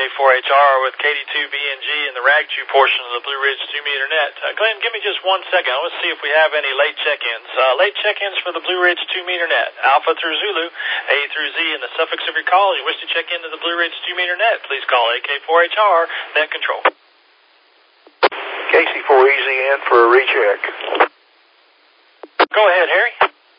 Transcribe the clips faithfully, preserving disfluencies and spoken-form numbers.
four H R with K D two B N G and the Rag Chew portion of the Blue Ridge two-meter net. Uh, Glenn, give me just one second. I want to see if we have any late check-ins. Uh, late check-ins for the Blue Ridge two-meter net. Alpha through Zulu, A through Z, and the suffix of your call. You wish to check into the Blue Ridge two-meter net, please call A K four H R, net control. K C four E Z in for a recheck. Go ahead, Harry.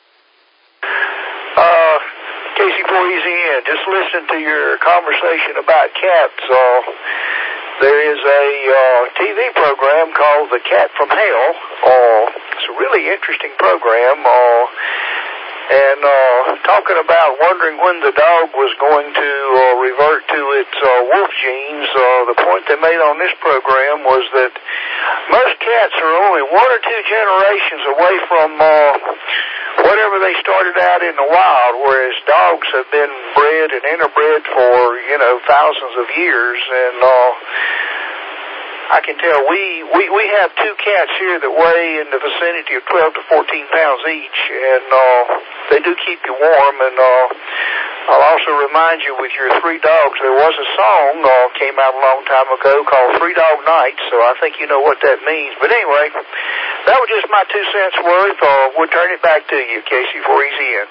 Uh, K C four E Z in, just listen to your conversation about cats. Uh, there is a uh, T V program called The Cat from Hell. Uh, it's a really interesting program. Uh, and uh, talking about wondering when the dog was going to uh, revert to its uh, wolf genes, uh, the point they made on this program was that most cats are only one or two generations away from uh, whatever they started out in the wild, whereas dogs have been bred and interbred for, you know, thousands of years. And uh, I can tell we, we, we have two cats here that weigh in the vicinity of twelve to fourteen pounds each, and uh, they do keep you warm. And uh, I'll also remind you with your three dogs, there was a song uh, came out a long time ago called Three Dog Night, so I think you know what that means. But anyway, that was just my two cents worth. Uh, we'll turn it back to you, K C four E Z N.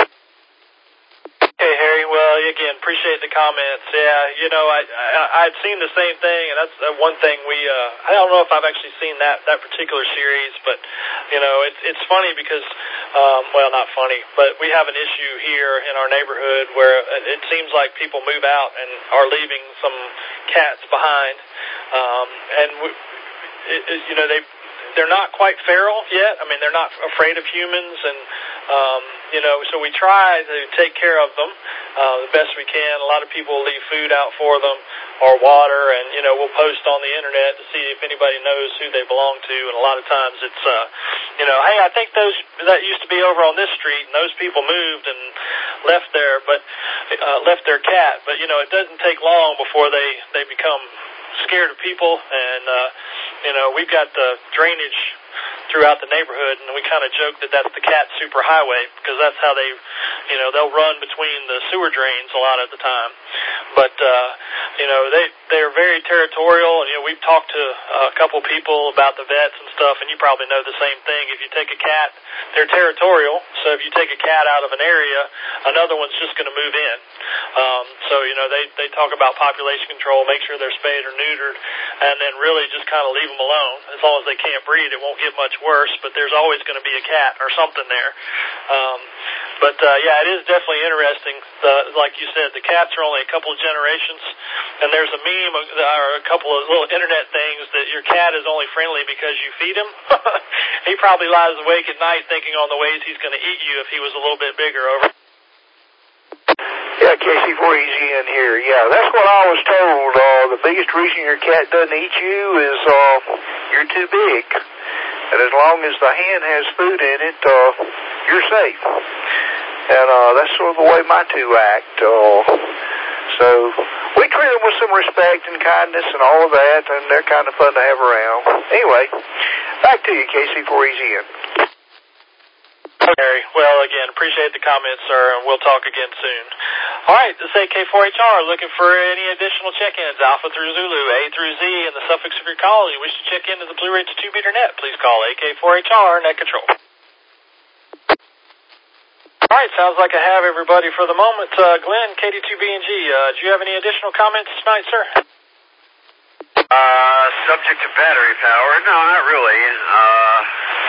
Hey, Harry. Well, again, appreciate the comments. Yeah, you know, I, I I'd seen the same thing, and that's uh, one thing we. Uh, I don't know if I've actually seen that that particular series, but you know, it's it's funny because, um, well, not funny, but we have an issue here in our neighborhood where it seems like people move out and are leaving some cats behind, um, and we, it, it, you know, they. They're not quite feral yet. I mean, they're not afraid of humans, and um, you know, so we try to take care of them uh, the best we can. A lot of people leave food out for them or water, and you know, we'll post on the internet to see if anybody knows who they belong to. And a lot of times it's, uh, you know, hey, I think those that used to be over on this street, and those people moved and left there, but uh, left their cat. But you know, it doesn't take long before they they become scared of people, and uh, you know, we've got the drainage throughout the neighborhood, and we kind of joke that that's the cat superhighway, because that's how they, you know, they'll run between the sewer drains a lot of the time. But uh, you know, they they're very territorial, and you know, we've talked to a couple people about the vets and stuff, and you probably know the same thing. If you take a cat, they're territorial, so if you take a cat out of an area, another one's just going to move in. Um, so you know, they they talk about population control, make sure they're spayed or neutered, and then really just kind of leave them alone. As long as they can't breed, it won't get much worse, but there's always going to be a cat or something there. Um, but uh, yeah, it is definitely interesting. Uh, like you said, the cats are only a couple of generations, and there's a meme or a couple of little internet things that your cat is only friendly because you feed him. He probably lies awake at night thinking on the ways he's going to eat you if he was a little bit bigger. Over. Yeah, K C four E Z in here. Yeah, that's what I was told. Uh, the biggest reason your cat doesn't eat you is uh, you're too big. And as long as the hen has food in it, uh, you're safe. And uh, that's sort of the way my two act. Uh, so we treat them with some respect and kindness and all of that, and they're kind of fun to have around. Anyway, back to you, K C four E Z N. Okay, well, again, appreciate the comments, sir, and we'll talk again soon. All right, this is A K four H R, looking for any additional check-ins, Alpha through Zulu, A through Z, and the suffix of your call. You wish to check into the Blue Ridge two-meter net, please call A K four H R, net control. All right, sounds like I have everybody for the moment. Uh, Glenn, K D two B N G, uh, do you have any additional comments tonight, sir? Uh, subject to battery power? No, not really. Uh...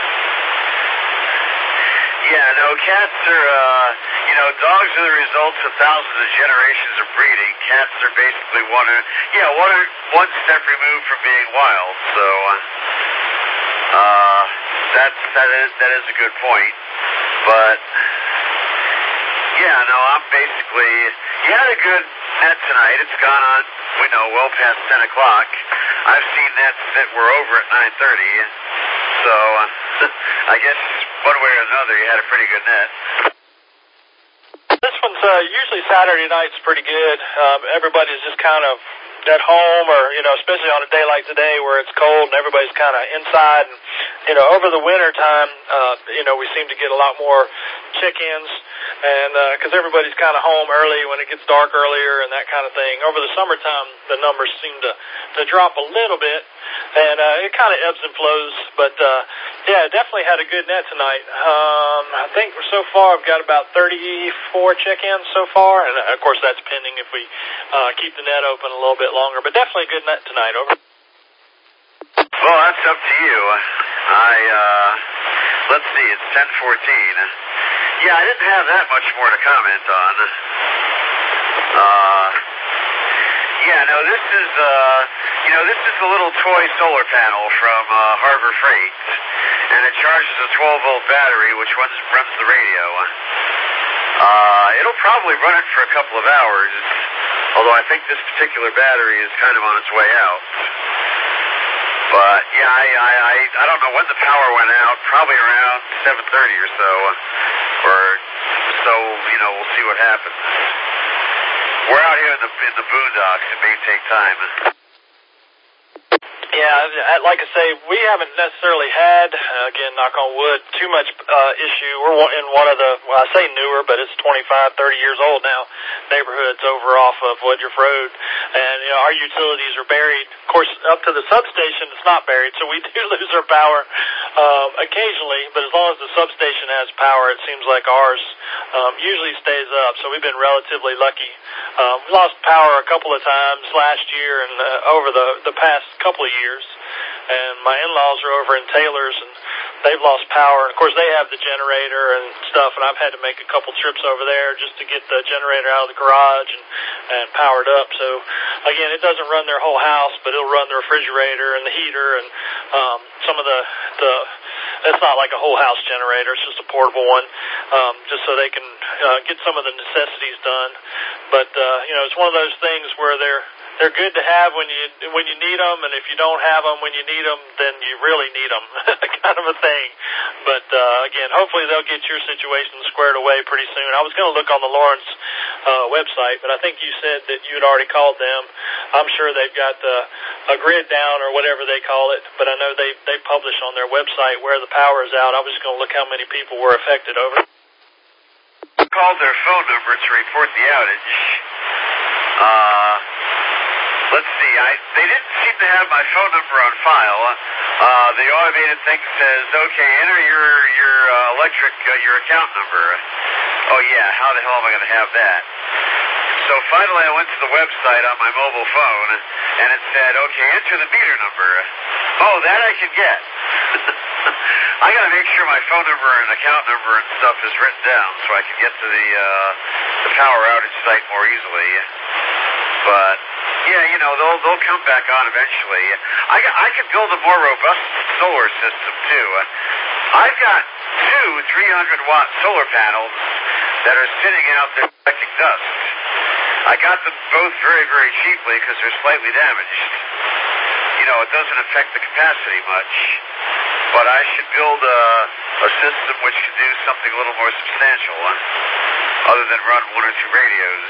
Yeah, no, cats are, uh, you know, dogs are the results of thousands of generations of breeding. Cats are basically one, yeah, one, one step removed from being wild. So, uh, that's, that is, that is a good point. But, yeah, no, I'm basically, you had a good net tonight. It's gone on, we know, well past ten o'clock. I've seen nets that were over at nine thirty. So, uh, I guess one way or another, you had a pretty good net. This one's uh, usually Saturday night's pretty good. Um, everybody's just kind of at home, or, you know, especially on a day like today where it's cold and everybody's kind of inside and you know, over the winter time, uh, you know, we seem to get a lot more check-ins, and because uh, everybody's kind of home early when it gets dark earlier and that kind of thing. Over the summertime, the numbers seem to, to drop a little bit, and uh, it kind of ebbs and flows. But, uh, yeah, definitely had a good net tonight. Um, I think so far I've got about thirty-four check-ins so far, and, of course, that's pending if we uh, keep the net open a little bit longer. But definitely a good net tonight. Over. Well, that's up to you. I, uh, let's see, it's ten fourteen. Yeah, I didn't have that much more to comment on. Uh, yeah, no, this is, uh, you know, this is a little toy solar panel from uh, Harbor Freight, and it charges a twelve volt battery, which runs, runs the radio. Uh, it'll probably run it for a couple of hours, although I think this particular battery is kind of on its way out. But, yeah, I, I, I, I don't know when the power went out, probably around seven thirty or so, or so, you know, we'll see what happens. We're out here in the, in the boondocks. It may take time. Yeah, like I say, we haven't necessarily had, uh, again, knock on wood, too much uh, issue. We're in one of the, well, I say newer, but it's twenty-five, thirty years old now, neighborhoods over off of Woodruff Road. And, you know, our utilities are buried. Of course, up to the substation, it's not buried, so we do lose our power um, occasionally. But as long as the substation has power, it seems like ours um, usually stays up. So we've been relatively lucky. Um, we lost power a couple of times last year and uh, over the, the past couple of years. And my in-laws are over in Taylor's, and they've lost power. And of course, they have the generator and stuff, and I've had to make a couple trips over there just to get the generator out of the garage and, and powered up. So, again, it doesn't run their whole house, but it'll run the refrigerator and the heater and um, some of the, the it's not like a whole house generator. It's just a portable one, um, just so they can uh, get some of the necessities done. But, uh, you know, it's one of those things where they're They're good to have when you when you need them, and if you don't have them when you need them, then you really need them, kind of a thing. But uh, again, hopefully they'll get your situation squared away pretty soon. I was going to look on the Lawrence uh, website, but I think you said that you had already called them. I'm sure they've got uh, a grid down or whatever they call it, but I know they they publish on their website where the power is out. I was just going to look how many people were affected. Over. I called their phone number to report the outage. Uh... Let's see, I, they didn't seem to have my phone number on file. Uh, the automated thing says, okay, enter your, your uh, electric, uh, your account number. Oh yeah, how the hell am I going to have that? So finally I went to the website on my mobile phone, and it said, okay, enter the meter number. Oh, that I can get. I got to make sure my phone number and account number and stuff is written down so I can get to the, uh, the power outage site more easily. But yeah, you know, they'll they'll come back on eventually. I I could build a more robust solar system too. I've got two three hundred watt solar panels that are sitting out there collecting dust. I got them both very very cheaply because they're slightly damaged. You know, it doesn't affect the capacity much. But I should build a a system which can do something a little more substantial, other than run one or two radios.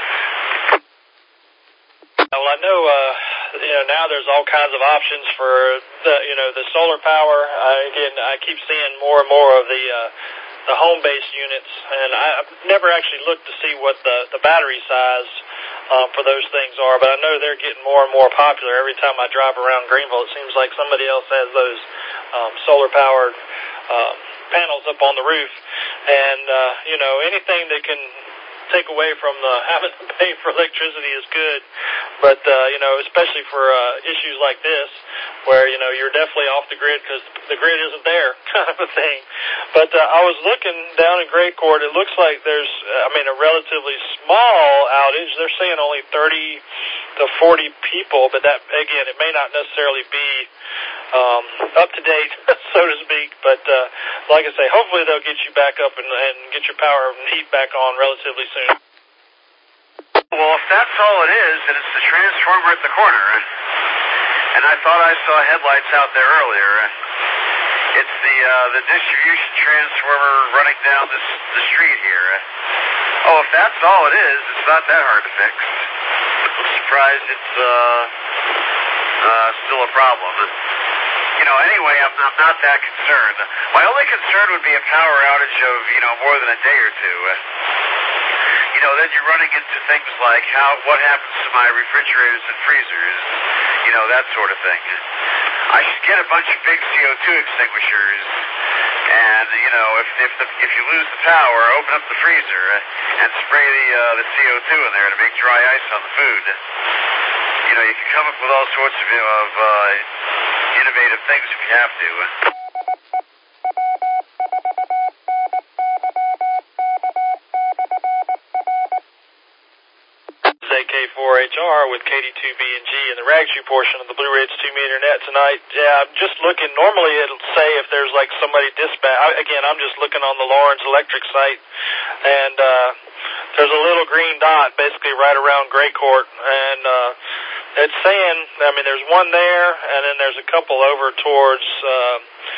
Well, I know, uh, you know, now there's all kinds of options for the, you know, the solar power. I, again, I keep seeing more and more of the, uh, the home-based units, and I've never actually looked to see what the, the battery size, um, for those things are, but I know they're getting more and more popular. Every time I drive around Greenville, it seems like somebody else has those, um, solar-powered, um, panels up on the roof, and, uh, you know, anything that can take away from the having to pay for electricity is good, but uh, you know, especially for uh, issues like this, where you know you're definitely off the grid because the grid isn't there, kind of a thing. But uh, I was looking down in Gray Court. It looks like there's, I mean, a relatively small outage. They're saying only thirty to forty people, but that again, it may not necessarily be um, up to date, so to speak. But uh, like I say, hopefully they'll get you back up and, and get your power and heat back on relatively soon. Well, if that's all it is, then it's the transformer at the corner. And I thought I saw headlights out there earlier. It's the uh, the distribution transformer running down this, the street here. Oh, if that's all it is, it's not that hard to fix. I'm surprised it's uh, uh, still a problem. you know, anyway, I'm, I'm not that concerned. My only concern would be a power outage of, you know, more than a day or two. You know, then you're running into things like how what happens to my refrigerators and freezers, you know, that sort of thing. I should get a bunch of big C O two extinguishers, and you know, if if the, if you lose the power, open up the freezer and spray the uh, the C O two in there to make dry ice on the food. You know, you can come up with all sorts of, of uh, innovative things if you have to. A K four H R with K D two B and G in the Ragtru portion of the Blue Ridge two meter net tonight. Yeah, I'm just looking. Normally it'll say if there's like somebody dispatch. Again, I'm just looking on the Lawrence Electric site, and uh, there's a little green dot basically right around Gray Court, and uh, it's saying, I mean, there's one there, and then there's a couple over towards, uh,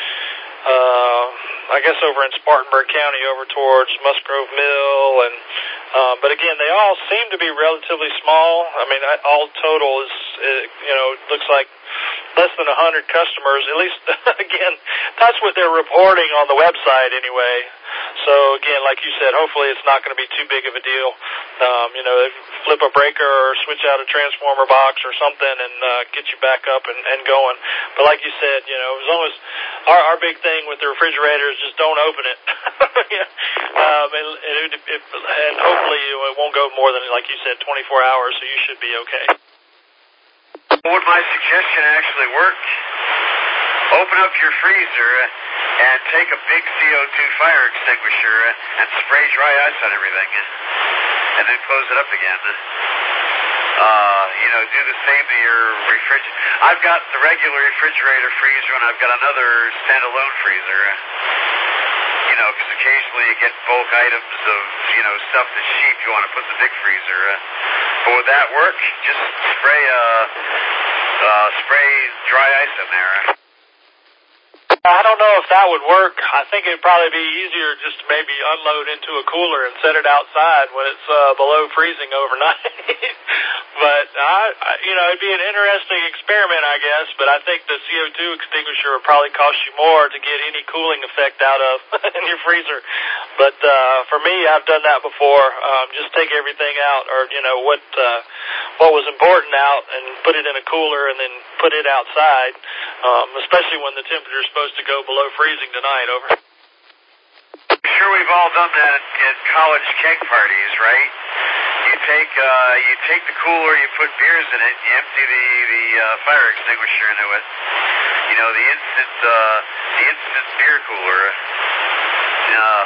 uh, I guess over in Spartanburg County, over towards Musgrove Mill, and Uh, but again, they all seem to be relatively small. I mean, all total is, uh, you know, looks like less than one hundred customers. At least, again, that's what they're reporting on the website anyway. So, again, like you said, hopefully it's not going to be too big of a deal. Um, you know, flip a breaker or switch out a transformer box or something and uh, get you back up and, and going. But like you said, you know, as long as our, our big thing with the refrigerator is just don't open it. um, and, and, it, it, and hopefully it won't go more than, like you said, twenty-four hours, so you should be okay. Would my suggestion actually work? Open up your freezer and take a big C O two fire extinguisher and spray dry ice on everything, and then close it up again. Uh, you know, do the same to your refrigerator. I've got the regular refrigerator freezer, and I've got another standalone freezer. You know, because occasionally you get bulk items of, you know, stuff that's cheap you want to put in the big freezer. But would that work? Just spray, uh, uh, spray dry ice in there. I don't know if that would work. I think it'd probably be easier just to maybe unload into a cooler and set it outside when it's uh, below freezing overnight. But, I, I, you know, it'd be an interesting experiment, I guess, but I think the C O two extinguisher would probably cost you more to get any cooling effect out of in your freezer. But uh, for me, I've done that before. Um, just take everything out, or, you know, what uh, what was important out and put it in a cooler and then put it outside, um, especially when the temperature is supposed to go below freezing tonight. Over. I'm sure we've all done that at, at college keg parties, right? You take uh, you take the cooler, you put beers in it, you empty the the uh, fire extinguisher into it. You know, the instant uh, the instant beer cooler. Yeah.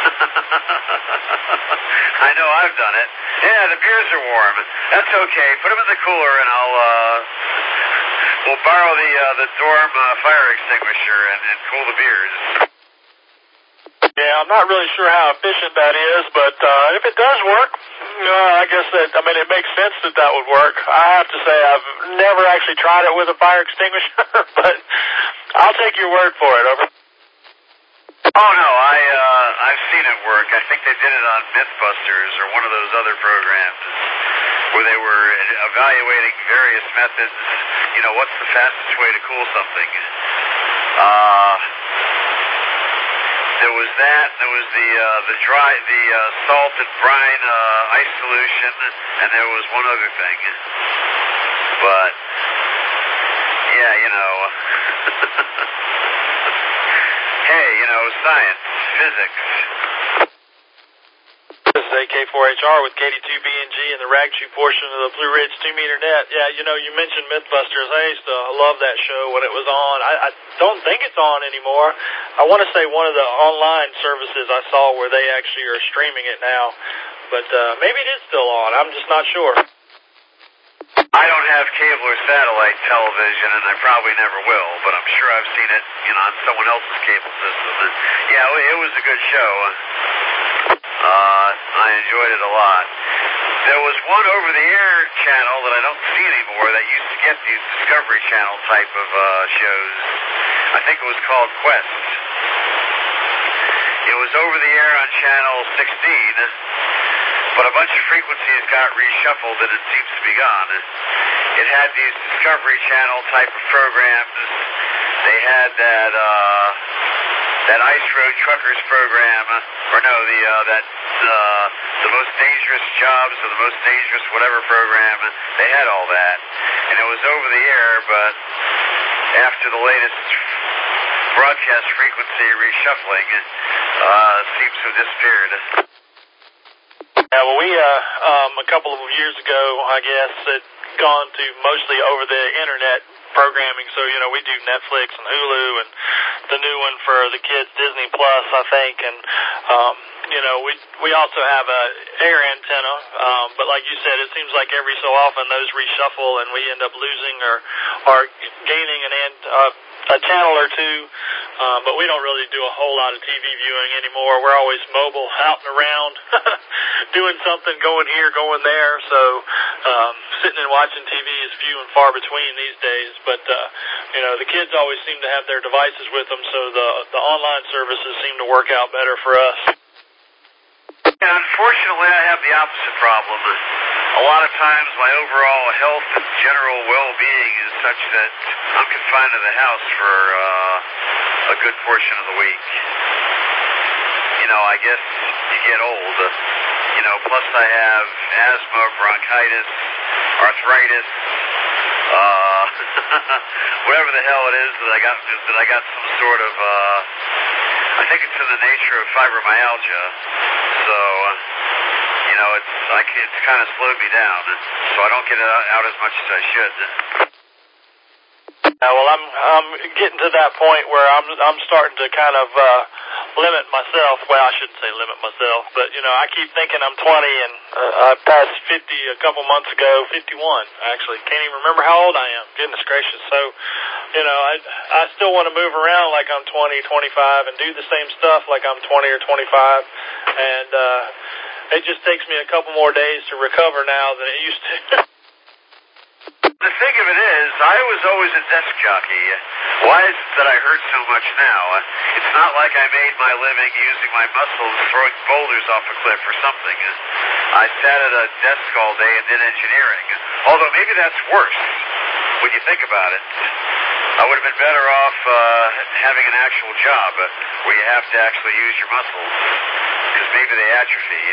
I know I've done it. Yeah, the beers are warm. That's okay. Put them in the cooler, and I'll uh, we'll borrow the uh, the dorm uh, fire extinguisher and, and cool the beers. Yeah, I'm not really sure how efficient that is, but uh, if it does work, uh, I guess that, I mean, it makes sense that that would work. I have to say I've never actually tried it with a fire extinguisher, but I'll take your word for it. Over. Oh, no, I, uh, I've seen it work. I think they did it on Mythbusters or one of those other programs where they were evaluating various methods. You know, what's the fastest way to cool something? Uh... There was that, there was the uh, the dry, the uh, salt and brine uh, ice solution, and there was one other thing. But, yeah, you know. Hey, you know, science, physics. This is A K four H R with K D two B and G in the Ragtru portion of the Blue Ridge two meter net. Yeah, you know, you mentioned Mythbusters. I used to love that show when it was on. I, I don't think it's on anymore. I want to say one of the online services I saw where they actually are streaming it now. But uh, maybe it is still on. I'm just not sure. I don't have cable or satellite television, and I probably never will, but I'm sure I've seen it, you know, on someone else's cable system. And, yeah, it was a good show. Uh, I enjoyed it a lot. There was one over-the-air channel that I don't see anymore that used to get these Discovery Channel type of uh, shows. I think it was called Quest. It was over-the-air on channel sixteen, but a bunch of frequencies got reshuffled and it seems to be gone. It had these Discovery Channel type of programs they had that uh, that Ice Road Truckers program, or no, the uh, that uh, the most dangerous jobs or the most dangerous whatever program. They had all that, and it was over the air. But after the latest broadcast frequency reshuffling, uh, seems to have disappeared. Yeah, well, we uh, um, a couple of years ago, I guess, had gone to mostly over the internet programming. So, you know, we do Netflix and Hulu and the new one for the kids, Disney Plus, I think. And, um, you know, we we also have a air antenna. Um, but like you said, it seems like every so often those reshuffle and we end up losing or, or gaining an ant, uh, a channel or two. Um, but we don't really do a whole lot of T V viewing anymore. We're always mobile, out and around, doing something, going here, going there. So um, sitting and watching T V is few and far between these days. But, uh, you know, the kids always seem to have their devices with them, so the, the online services seem to work out better for us. Yeah, unfortunately, I have the opposite problem. A lot of times my overall health and general well-being is such that I'm confined to the house for uh, a good portion of the week. You know, I guess you get old. You know, plus I have asthma, bronchitis, arthritis, uh, whatever the hell it is that I got, that I got some sort of, uh, I think it's in the nature of fibromyalgia. So, you know, it's like it's kind of slowed me down, so I don't get it out as much as I should. Yeah, well, I'm I'm getting to that point where I'm I'm starting to kind of uh, limit myself. Well, I shouldn't say limit myself, but you know, I keep thinking I'm twenty, and uh, I passed fifty a couple months ago. fifty-one, actually. Can't even remember how old I am. Goodness gracious. So, you know, I I still want to move around like I'm twenty, twenty-five, and do the same stuff like I'm twenty or twenty-five, and uh, it just takes me a couple more days to recover now than it used to. The thing of it is, I was always a desk jockey. Why is it that I hurt so much now? It's not like I made my living using my muscles throwing boulders off a cliff or something. I sat at a desk all day and did engineering. Although maybe that's worse when you think about it. I would have been better off uh, having an actual job where you have to actually use your muscles, because maybe they atrophy.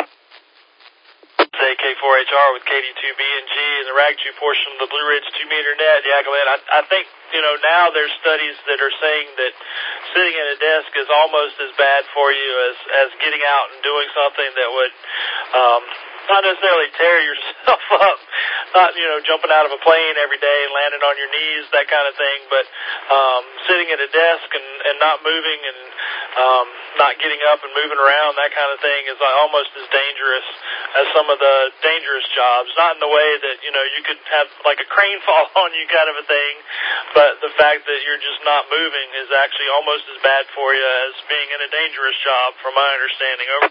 A K four H R with K D two B and G and the Rag two portion of the Blue Ridge two meter net. Yeah, Glenn, I, I think, you know, now there's studies that are saying that sitting at a desk is almost as bad for you as, as getting out and doing something that would um, not necessarily tear yourself up, not, you know, jumping out of a plane every day and landing on your knees, that kind of thing, but um, sitting at a desk and, and not moving and um, not getting up and moving around, that kind of thing is almost as dangerous as some of the dangerous jobs. Not in the way that, you know, you could have like a crane fall on you kind of a thing, but the fact that you're just not moving is actually almost as bad for you as being in a dangerous job, from my understanding. Over.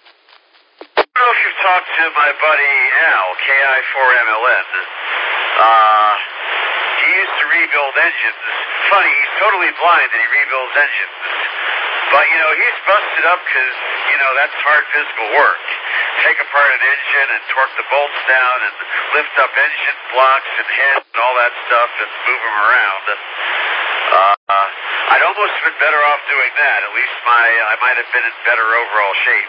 I don't know if you've talked to my buddy Al, K I four M L N. Uh, he used to rebuild engines. Funny, he's totally blind and he rebuilds engines. But, you know, he's busted up because, you know, that's hard physical work. Take apart an engine and torque the bolts down and lift up engine blocks and heads and all that stuff and move them around. Uh, I'd almost have been better off doing that. At least my I might have been in better overall shape.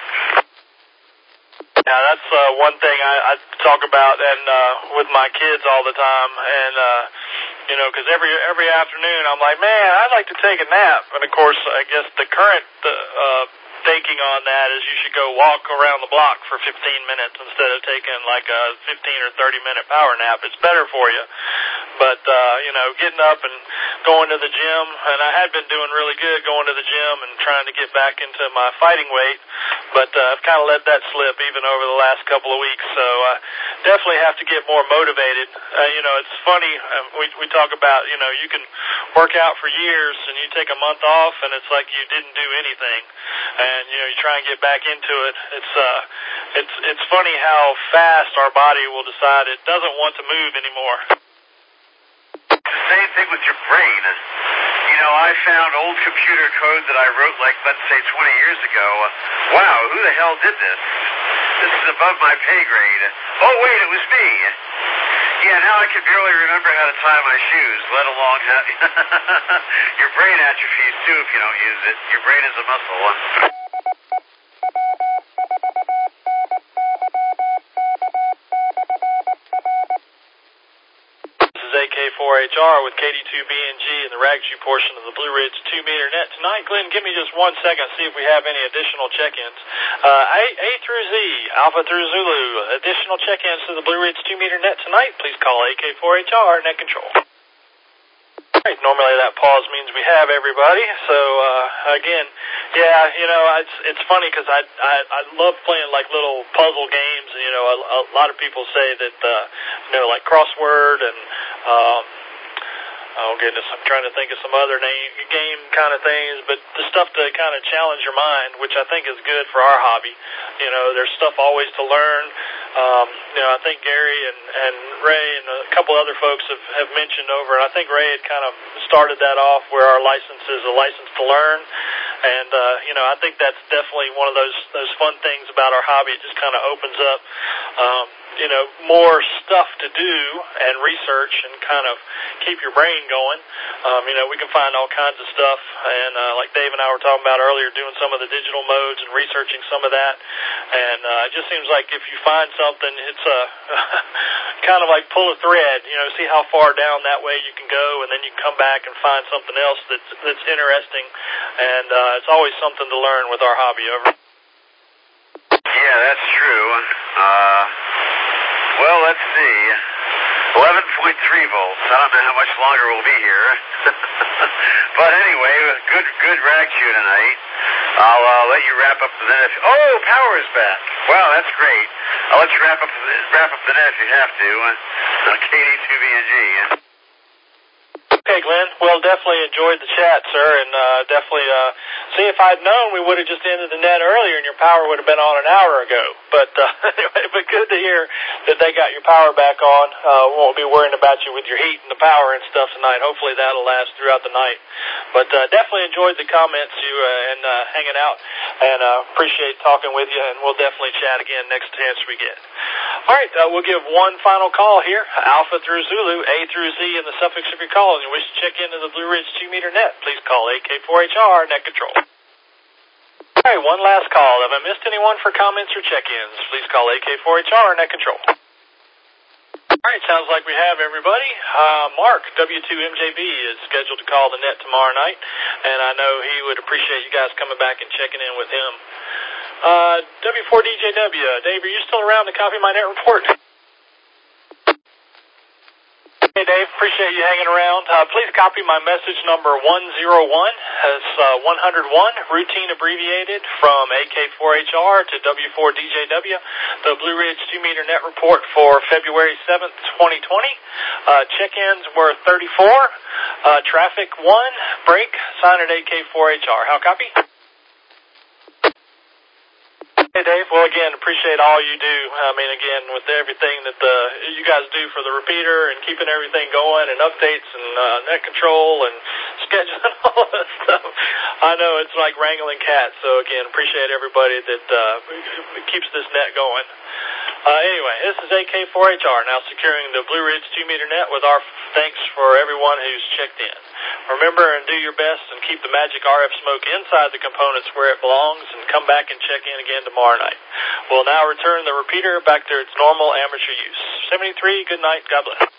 Yeah, that's uh, one thing I, I talk about and uh, with my kids all the time, and uh, you know, because every every afternoon I'm like, man, I'd like to take a nap, and of course, I guess the current uh, thinking on that is you should go walk around the block for fifteen minutes instead of taking like a fifteen or thirty minute power nap. It's better for you. But, uh, you know, getting up and going to the gym, and I had been doing really good going to the gym and trying to get back into my fighting weight, but uh, I've kind of let that slip even over the last couple of weeks, so I definitely have to get more motivated. Uh, you know, it's funny, uh, we, we talk about, you know, you can work out for years and you take a month off and it's like you didn't do anything, and, you know, you try and get back into it. It's, uh, it's, it's funny how fast our body will decide it doesn't want to move anymore. Same thing with your brain. You know, I found old computer code that I wrote, like, let's say twenty years ago. Wow, who the hell did this? This is above my pay grade. Oh, wait, it was me. You Yeah, now I can barely remember how to tie my shoes, let alone how... Your brain atrophies, too, if you don't use it. Your brain is a muscle. This is A K four H R with K D two B N G in the Rag Shoe portion of the Blue Ridge two meter net tonight. Glenn, give me just one second, see if we have any additional check-ins. Uh, A, A through Z, Alpha through Zulu, additional check-ins to the Blue Ridge two meter net tonight. Please call A K four H R, net control. Right, normally that pause means we have everybody. So, uh, again, yeah, you know, it's, it's funny because I, I, I love playing like little puzzle games. And, you know, a, a lot of people say that, uh, you know, like crossword and, um, oh goodness, I'm trying to think of some other name, game kind of things, but the stuff to kind of challenge your mind, which I think is good for our hobby. You know, there's stuff always to learn. Um, you know, I think Gary and, and Ray and a couple other folks have, have mentioned over, and I think Ray had kind of started that off where our license is a license to learn. And, uh, you know, I think that's definitely one of those, those fun things about our hobby. It just kind of opens up, um, you know, more stuff to do and research and kind of keep your brain going. Um, you know, we can find all kinds of stuff. And, uh, like Dave and I were talking about earlier, doing some of the digital modes and researching some of that. And, uh, it just seems like if you find something, it's, uh, kind of like pull a thread, you know, see how far down that way you can go, and then you can come back and find something else that's, that's interesting. And, uh, it's always something to learn with our hobby. Over. Yeah, that's true. Uh, well, let's see. eleven point three volts. I don't know how much longer we'll be here. But anyway, good good rag shoe tonight. I'll uh, let you wrap up the net. If, oh, power is back. Wow, that's great. I'll let you wrap up the, wrap up the net if you have to. Uh, K D two B N G. Okay, Glenn. Well, definitely enjoyed the chat, sir, and uh, definitely uh, see if I'd known we would have just ended the net earlier and your power would have been on an hour ago. But uh, anyway, but good to hear that they got your power back on. Uh, won't be worrying about you with your heat and the power and stuff tonight. Hopefully that'll last throughout the night. But uh, definitely enjoyed the comments you uh, and uh, hanging out, and uh, appreciate talking with you. And we'll definitely chat again next chance we get. All right, uh, we'll give one final call here. Alpha through Zulu, A through Z, and the suffix of your call. And you wish to check into the Blue Ridge two meter net, please call A K four H R, net control. All right, one last call. Have I missed anyone for comments or check-ins? Please call A K four H R, net control. All right, sounds like we have everybody. Uh, Mark, W two M J B, is scheduled to call the net tomorrow night, and I know he would appreciate you guys coming back and checking in with him. Uh, W four D J W, Dave, are you still around to copy my net report? Hey, Dave, appreciate you hanging around. Uh, please copy my message number one oh one. It's uh, one oh one, routine abbreviated, from A K four H R to W four D J W, the Blue Ridge two meter net report for February seventh, twenty twenty. Uh, check-ins were thirty-four, uh, traffic one, break, sign at A K four H R. How copy? Hey, Dave. Well, again, appreciate all you do. I mean, again, with everything that the, you guys do for the repeater and keeping everything going and updates and uh, net control and scheduling all that stuff. I know it's like wrangling cats. So, again, appreciate everybody that uh, keeps this net going. Uh, anyway, this is A K four H R, now securing the Blue Ridge two meter net with our thanks for everyone who's checked in. Remember and do your best and keep the magic R F smoke inside the components where it belongs, and come back and check in again tomorrow night. We'll now return the repeater back to its normal amateur use. seventy-three, good night, God bless.